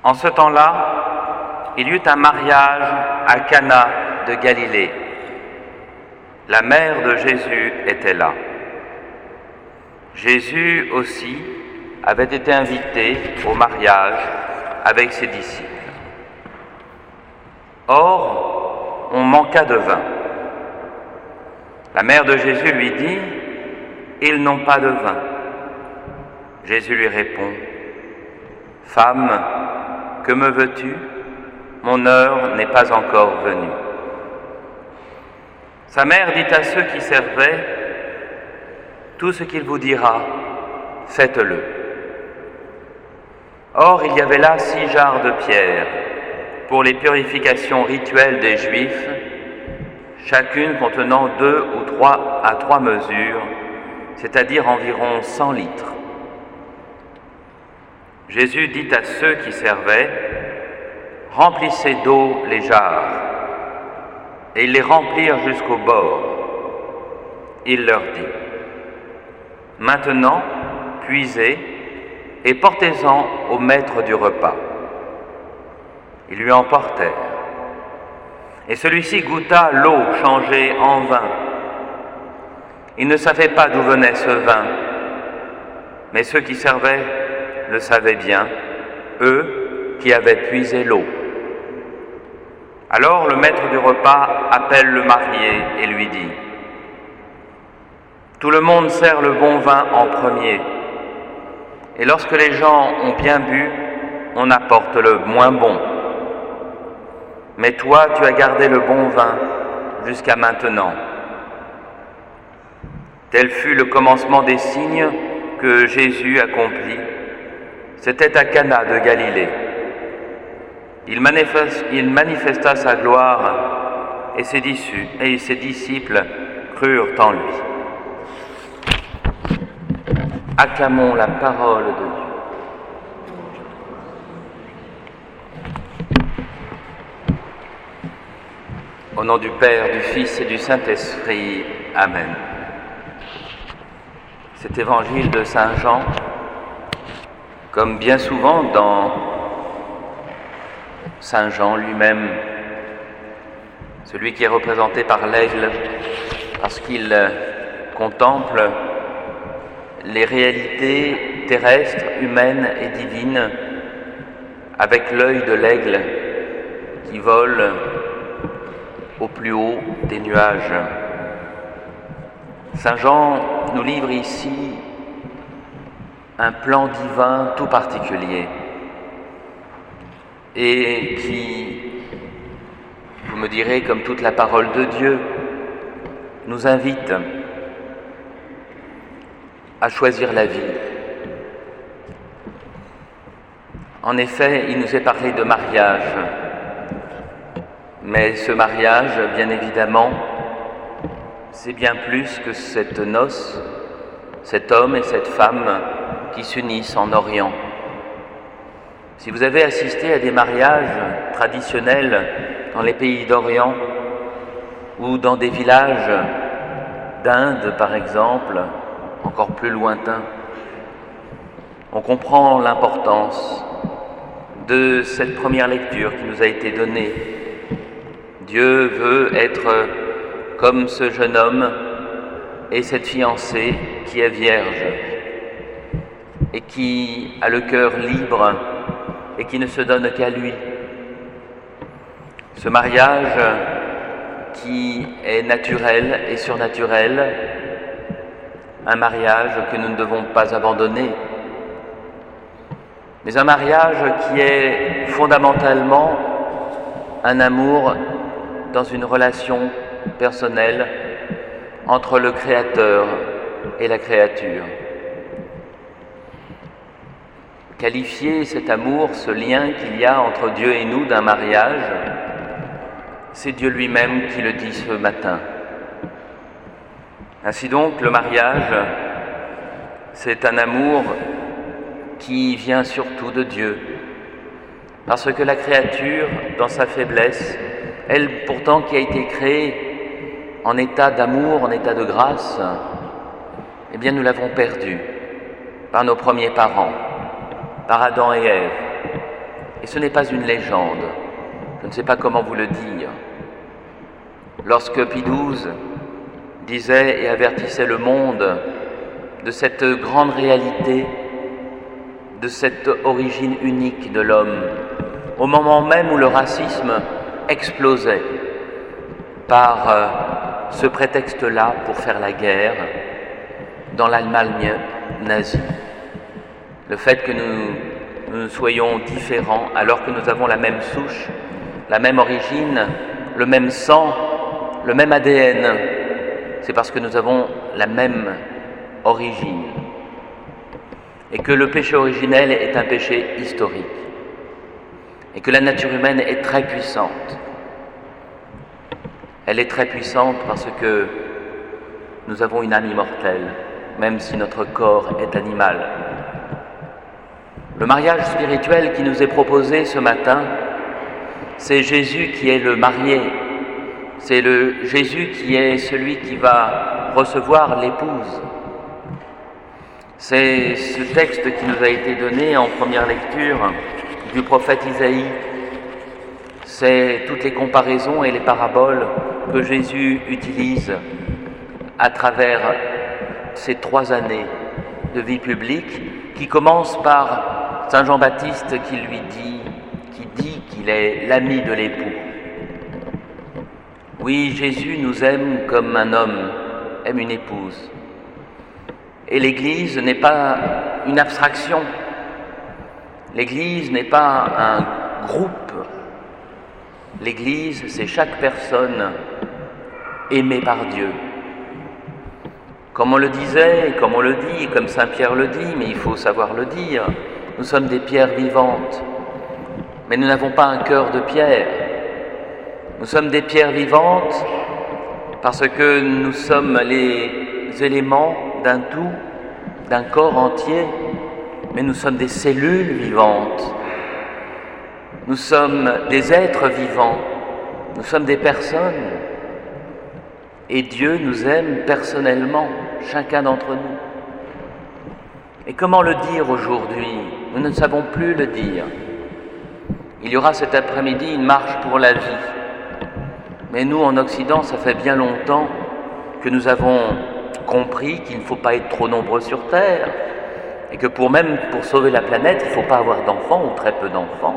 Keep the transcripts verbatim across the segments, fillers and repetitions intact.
En ce temps-là, il y eut un mariage à Cana de Galilée. La mère de Jésus était là. Jésus aussi avait été invité au mariage avec ses disciples. Or, on manqua de vin. La mère de Jésus lui dit : « Ils n'ont pas de vin. » Jésus lui répond : « Femme, que me veux-tu ? Mon heure n'est pas encore venue. » Sa mère dit à ceux qui servaient : « Tout ce qu'il vous dira, faites-le. » Or, il y avait là six jarres de pierre pour les purifications rituelles des Juifs, chacune contenant deux ou trois à trois mesures, c'est-à-dire environ cent litres. Jésus dit à ceux qui servaient : « Remplissez d'eau les jarres. » Et ils les remplirent jusqu'au bord. Il leur dit : « Maintenant, puisez et portez-en au maître du repas. » Ils lui emportèrent. Et celui-ci goûta l'eau changée en vin. Il ne savait pas d'où venait ce vin, mais ceux qui servaient le savaient bien, eux qui avaient puisé l'eau. Alors le maître du repas appelle le marié et lui dit : « Tout le monde sert le bon vin en premier, et lorsque les gens ont bien bu, on apporte le moins bon. Mais toi, tu as gardé le bon vin jusqu'à maintenant. » Tel fut le commencement des signes que Jésus accomplit. C'était à Cana de Galilée. Il, manifeste, il manifesta sa gloire et ses, disciples, et ses disciples crurent en lui. Acclamons la parole de Dieu. Au nom du Père, du Fils et du Saint-Esprit. Amen. Cet évangile de Saint Jean, comme bien souvent dans Saint Jean lui-même, celui qui est représenté par l'aigle, parce qu'il contemple les réalités terrestres, humaines et divines avec l'œil de l'aigle qui vole au plus haut des nuages. Saint Jean nous livre ici un plan divin tout particulier et qui, vous me direz, comme toute la parole de Dieu, nous invite à choisir la vie. En effet, il nous est parlé de mariage, mais ce mariage, bien évidemment, c'est bien plus que cette noce, cet homme et cette femme qui s'unissent en Orient. Si vous avez assisté à des mariages traditionnels dans les pays d'Orient ou dans des villages d'Inde, par exemple, encore plus lointains, on comprend l'importance de cette première lecture qui nous a été donnée. Dieu veut être comme ce jeune homme et cette fiancée qui est vierge et qui a le cœur libre et qui ne se donne qu'à lui. Ce mariage qui est naturel et surnaturel, un mariage que nous ne devons pas abandonner, mais un mariage qui est fondamentalement un amour dans une relation personnelle entre le Créateur et la créature. Qualifier cet amour, ce lien qu'il y a entre Dieu et nous d'un mariage, c'est Dieu lui-même qui le dit ce matin. Ainsi donc, le mariage, c'est un amour qui vient surtout de Dieu, parce que la créature, dans sa faiblesse, elle pourtant qui a été créée en état d'amour, en état de grâce, eh bien nous l'avons perdue par nos premiers parents, par Adam et Ève. Et ce n'est pas une légende, je ne sais pas comment vous le dire. Lorsque Pie douze disait et avertissait le monde de cette grande réalité, de cette origine unique de l'homme, au moment même où le racisme explosait par euh, ce prétexte-là pour faire la guerre dans l'Allemagne nazie. Le fait que nous, nous soyons différents alors que nous avons la même souche, la même origine, le même sang, le même A D N, c'est parce que nous avons la même origine. Et que le péché originel est un péché historique. Et que la nature humaine est très puissante. Elle est très puissante parce que nous avons une âme immortelle, même si notre corps est animal. Le mariage spirituel qui nous est proposé ce matin, c'est Jésus qui est le marié. C'est le Jésus qui est celui qui va recevoir l'épouse. C'est ce texte qui nous a été donné en première lecture du prophète Isaïe. C'est toutes les comparaisons et les paraboles que Jésus utilise à travers ces trois années de vie publique, qui commencent par Saint Jean-Baptiste qui lui dit, qui dit qu'il est l'ami de l'époux. Oui, Jésus nous aime comme un homme aime une épouse. Et l'Église n'est pas une abstraction. L'Église n'est pas un groupe. L'Église, c'est chaque personne aimée par Dieu. Comme on le disait, et comme on le dit, et comme Saint Pierre le dit, mais il faut savoir le dire, nous sommes des pierres vivantes, mais nous n'avons pas un cœur de pierre. Nous sommes des pierres vivantes parce que nous sommes les éléments d'un tout, d'un corps entier, mais nous sommes des cellules vivantes. Nous sommes des êtres vivants, nous sommes des personnes. Et Dieu nous aime personnellement, chacun d'entre nous. Et comment le dire aujourd'hui? Nous ne savons plus le dire. Il y aura cet après-midi une marche pour la vie. Mais nous, en Occident, ça fait bien longtemps que nous avons compris qu'il ne faut pas être trop nombreux sur Terre et que pour même pour sauver la planète, il ne faut pas avoir d'enfants ou très peu d'enfants.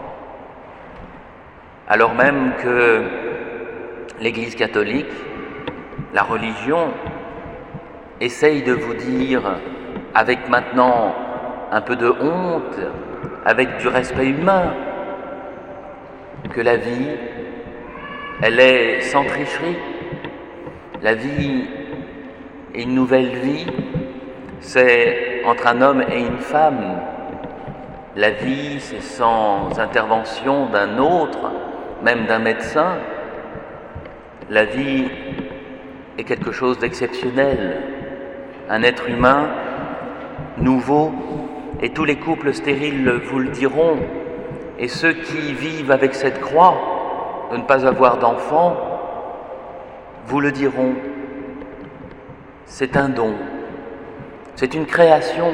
Alors même que l'Église catholique, la religion, essaye de vous dire, avec maintenant un peu de honte, avec du respect humain, que la vie, elle est sans tricherie. La vie est une nouvelle vie, c'est entre un homme et une femme. La vie, c'est sans intervention d'un autre, même d'un médecin. La vie est quelque chose d'exceptionnel. Un être humain nouveau, et tous les couples stériles vous le diront, et ceux qui vivent avec cette croix de ne pas avoir d'enfants vous le diront. C'est un don, c'est une création.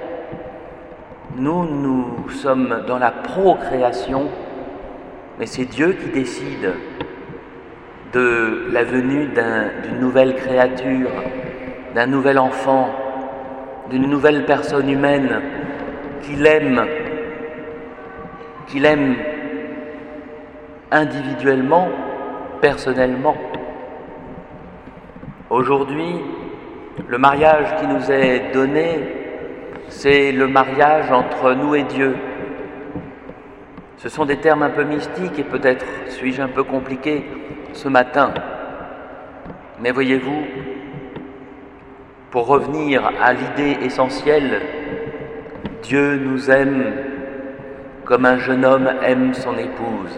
Nous, nous sommes dans la procréation, mais c'est Dieu qui décide de la venue d'un, d'une nouvelle créature, d'un nouvel enfant, d'une nouvelle personne humaine qu'il aime, qu'il aime individuellement, personnellement. Aujourd'hui, le mariage qui nous est donné, c'est le mariage entre nous et Dieu. Ce sont des termes un peu mystiques et peut-être suis-je un peu compliqué ce matin. Mais voyez-vous, pour revenir à l'idée essentielle, Dieu nous aime comme un jeune homme aime son épouse.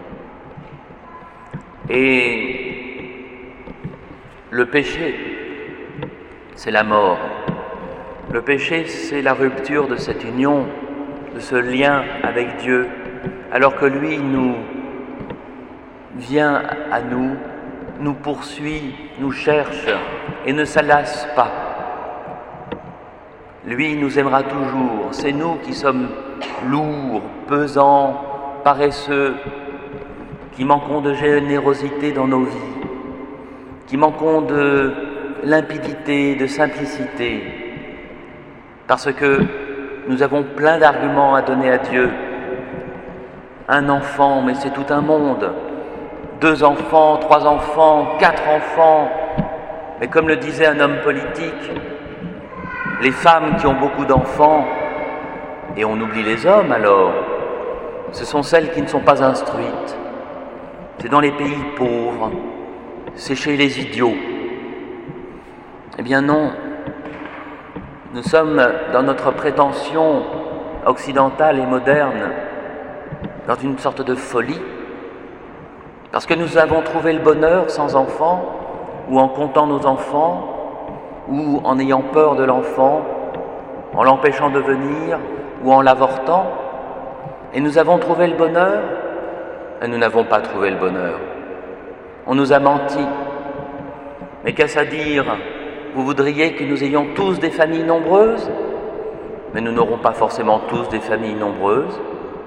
Et le péché, c'est la mort. Le péché, c'est la rupture de cette union, de ce lien avec Dieu, alors que lui nous vient à nous, nous poursuit, nous cherche et ne s'alasse pas. Lui nous aimera toujours. C'est nous qui sommes lourds, pesants, paresseux, qui manquons de générosité dans nos vies, qui manquons de limpidité, de simplicité, parce que nous avons plein d'arguments à donner à Dieu. Un enfant, mais c'est tout un monde. Deux enfants, trois enfants, quatre enfants. Mais comme le disait un homme politique, les femmes qui ont beaucoup d'enfants, et on oublie les hommes alors, ce sont celles qui ne sont pas instruites. C'est dans les pays pauvres, c'est chez les idiots. Eh bien non, nous sommes dans notre prétention occidentale et moderne, dans une sorte de folie, parce que nous avons trouvé le bonheur sans enfants, ou en comptant nos enfants, ou en ayant peur de l'enfant, en l'empêchant de venir, ou en l'avortant, et nous avons trouvé le bonheur, et nous n'avons pas trouvé le bonheur. On nous a menti. Mais qu'est-ce à dire? Vous voudriez que nous ayons tous des familles nombreuses? Mais nous n'aurons pas forcément tous des familles nombreuses.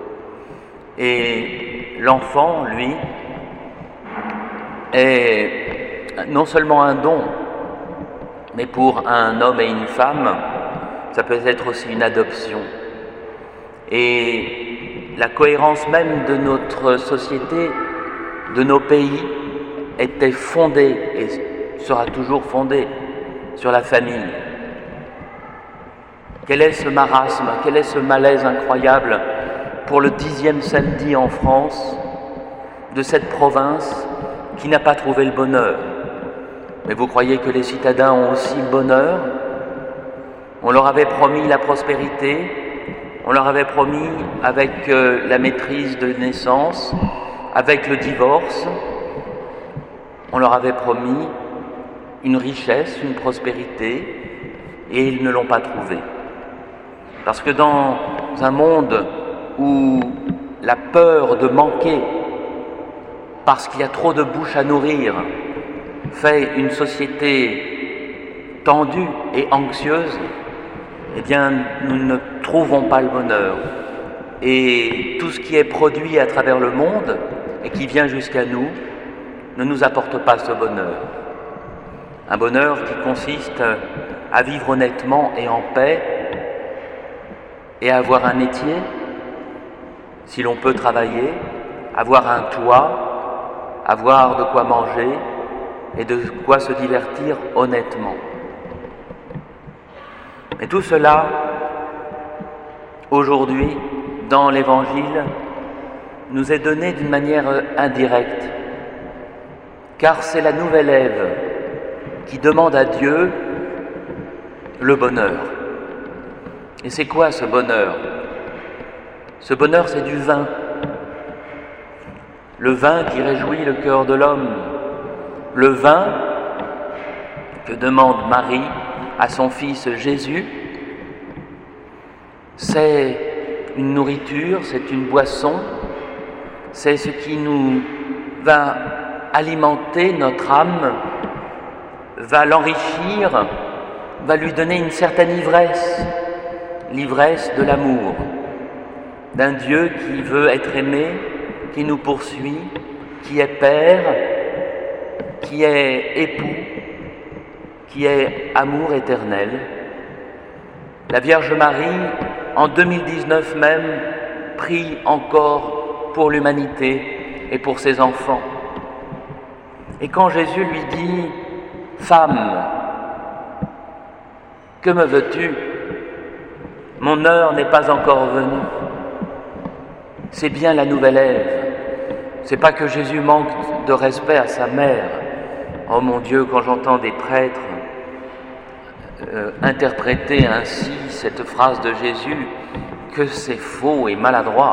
Et l'enfant, lui, est non seulement un don, mais pour un homme et une femme, ça peut être aussi une adoption. Et la cohérence même de notre société, de nos pays, était fondée et sera toujours fondée sur la famille. Quel est ce marasme, quel est ce malaise incroyable pour le dixième samedi en France de cette province qui n'a pas trouvé le bonheur? Mais vous croyez que les citadins ont aussi le bonheur? On leur avait promis la prospérité, on leur avait promis avec euh, la maîtrise de naissance, avec le divorce, on leur avait promis une richesse, une prospérité, et ils ne l'ont pas trouvée. Parce que dans un monde où la peur de manquer, parce qu'il y a trop de bouches à nourrir, fait une société tendue et anxieuse, eh bien, nous ne trouvons pas le bonheur. Et tout ce qui est produit à travers le monde et qui vient jusqu'à nous ne nous apporte pas ce bonheur. Un bonheur qui consiste à vivre honnêtement et en paix et à avoir un métier, si l'on peut travailler, avoir un toit, avoir de quoi manger et de quoi se divertir honnêtement. Mais tout cela, aujourd'hui, dans l'Évangile, nous est donné d'une manière indirecte, car c'est la nouvelle Ève qui demande à Dieu le bonheur. Et c'est quoi ce bonheur? Ce bonheur, c'est du vin. Le vin qui réjouit le cœur de l'homme. Le vin que demande Marie à son fils Jésus, c'est une nourriture, c'est une boisson, c'est ce qui nous va alimenter notre âme, va l'enrichir, va lui donner une certaine ivresse, l'ivresse de l'amour, d'un Dieu qui veut être aimé, qui nous poursuit, qui est Père, qui est époux, qui est amour éternel. La Vierge Marie, en deux mille dix-neuf même, prie encore pour l'humanité et pour ses enfants. Et quand Jésus lui dit « Femme, que me veux-tu? Mon heure n'est pas encore venue. » C'est bien la nouvelle Ève. C'est pas que Jésus manque de respect à sa mère. Oh mon Dieu, quand j'entends des prêtres euh, interpréter ainsi cette phrase de Jésus, que c'est faux et maladroit.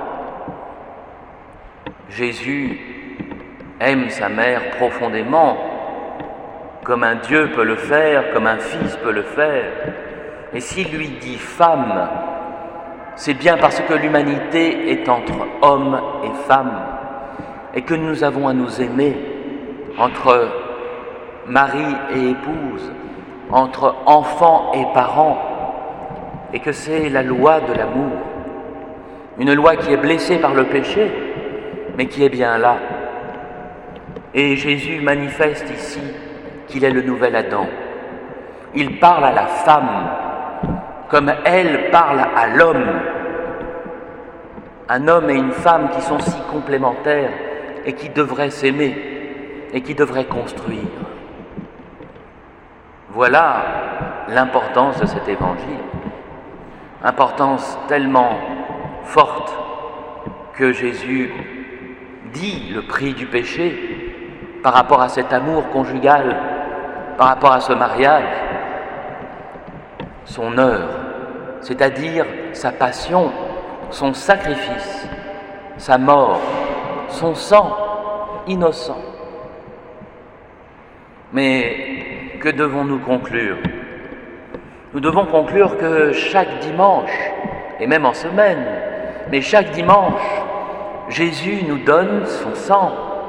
Jésus aime sa mère profondément, comme un Dieu peut le faire, comme un fils peut le faire. Et s'il lui dit « femme », c'est bien parce que l'humanité est entre homme et femme, et que nous avons à nous aimer entre mari et épouse, entre enfants et parents, et que c'est la loi de l'amour. une loi qui est blessée par le péché, mais qui est bien là. Et Jésus manifeste ici qu'il est le nouvel Adam. Il parle à la femme comme elle parle à l'homme. Un homme et une femme qui sont si complémentaires et qui devraient s'aimer et qui devraient construire. Voilà l'importance de cet évangile. Importance tellement forte que Jésus dit le prix du péché par rapport à cet amour conjugal, par rapport à ce mariage, son heure, c'est-à-dire sa passion, son sacrifice, sa mort, son sang innocent. Mais que devons-nous conclure? Nous devons conclure que chaque dimanche, et même en semaine, mais chaque dimanche, Jésus nous donne son sang.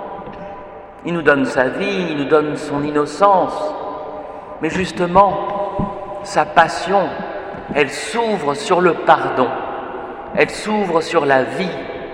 Il nous donne sa vie, il nous donne son innocence. Mais justement, sa passion, elle s'ouvre sur le pardon, elle s'ouvre sur la vie.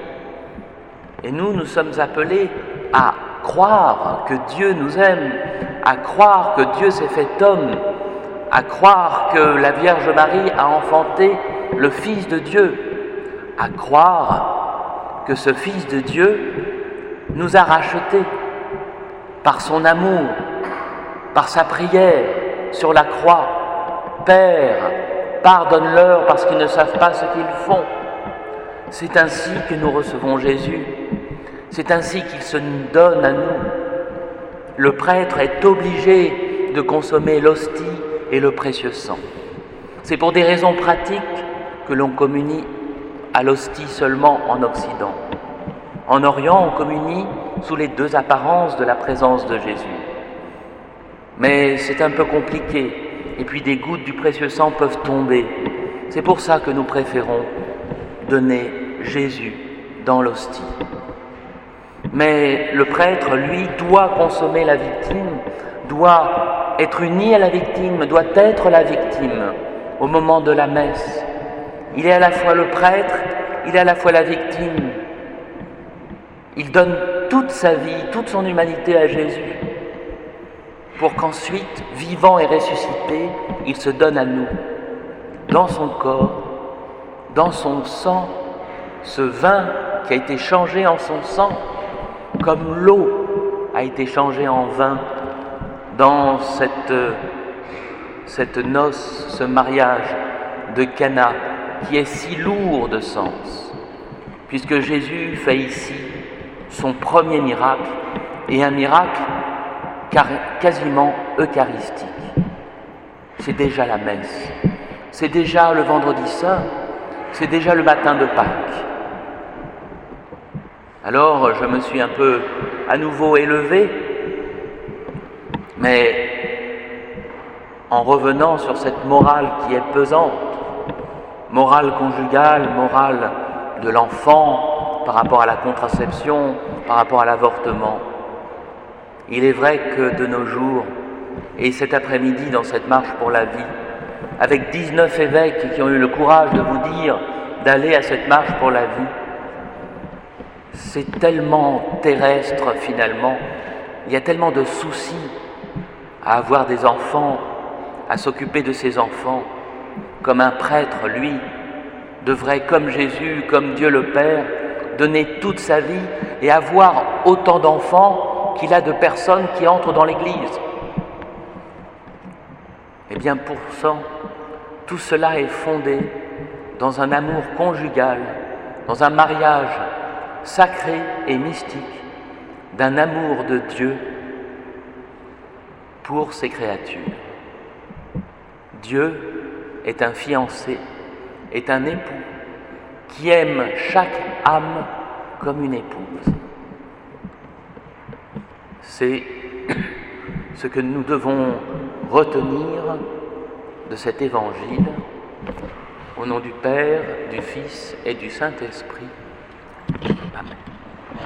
Et nous, nous sommes appelés à croire que Dieu nous aime, à croire que Dieu s'est fait homme, à croire que la Vierge Marie a enfanté le Fils de Dieu, à croire que ce Fils de Dieu nous a rachetés par son amour, par sa prière sur la croix. Père, pardonne-leur parce qu'ils ne savent pas ce qu'ils font. C'est ainsi que nous recevons Jésus. C'est ainsi qu'il se donne à nous. Le prêtre est obligé de consommer l'hostie et le précieux sang. C'est pour des raisons pratiques que l'on communie à l'hostie seulement en Occident. En Orient, on communie sous les deux apparences de la présence de Jésus. Mais c'est un peu compliqué, et puis des gouttes du précieux sang peuvent tomber. C'est pour ça que nous préférons donner Jésus dans l'hostie. Mais le prêtre, lui, doit consommer la victime, doit être uni à la victime, doit être la victime au moment de la messe. Il est à la fois le prêtre, il est à la fois la victime. Il donne toute sa vie, toute son humanité à Jésus, pour qu'ensuite, vivant et ressuscité, il se donne à nous, dans son corps, dans son sang, ce vin qui a été changé en son sang, comme l'eau a été changée en vin dans cette, cette noce, ce mariage de Cana, qui est si lourd de sens, puisque Jésus fait ici son premier miracle, et un miracle quasiment eucharistique. C'est déjà la messe, c'est déjà le vendredi saint, c'est déjà le matin de Pâques. Alors je me suis un peu à nouveau élevé, mais en revenant sur cette morale qui est pesante, morale conjugale, morale de l'enfant par rapport à la contraception, par rapport à l'avortement. Il est vrai que de nos jours, et cet après-midi dans cette marche pour la vie, avec dix-neuf évêques qui ont eu le courage de vous dire d'aller à cette marche pour la vie, c'est tellement terrestre finalement, il y a tellement de soucis à avoir des enfants, à s'occuper de ses enfants, comme un prêtre, lui, devrait, comme Jésus, comme Dieu le Père, donner toute sa vie et avoir autant d'enfants qu'il a de personnes qui entrent dans l'Église. Eh bien, pour ça, tout cela est fondé dans un amour conjugal, dans un mariage sacré et mystique, d'un amour de Dieu pour ses créatures. Dieu est un fiancé, est un époux qui aime chaque âme comme une épouse. C'est ce que nous devons retenir de cet évangile, au nom du Père, du Fils et du Saint-Esprit. Amen.